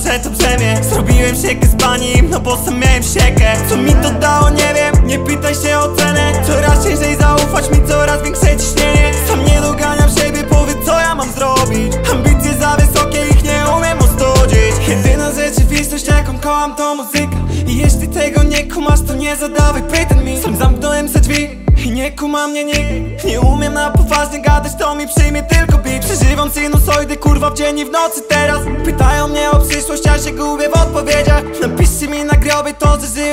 że to brzemię. Zrobiłem siekę z pani, no bo sam miałem siekę. Co mi to dało, nie wiem, nie pytaj się o cenę. Coraz ciężej zaufać mi, coraz większe ciśnienie. Sam nie doganiam siebie, powiedz co ja mam zrobić. Ambicje za wysokie, ich nie umiem ostudzić. Jedyna rzeczywistość jaką kocham to muzyka. I jeśli tego nie kumasz, to nie zadawaj pytań mi. Sam zamknąłem se drzwi i nie kuma mnie nikt. Nie umiem na poważnie gadać, to mi przyjmie tylko beat. Przeżywam sinusoidy, kurwa, w dzień i w nocy teraz. Pytają mnie o przyszłość, ja się gubię w odpowiedziach. Napiszcie mi na grobie to, że żyję.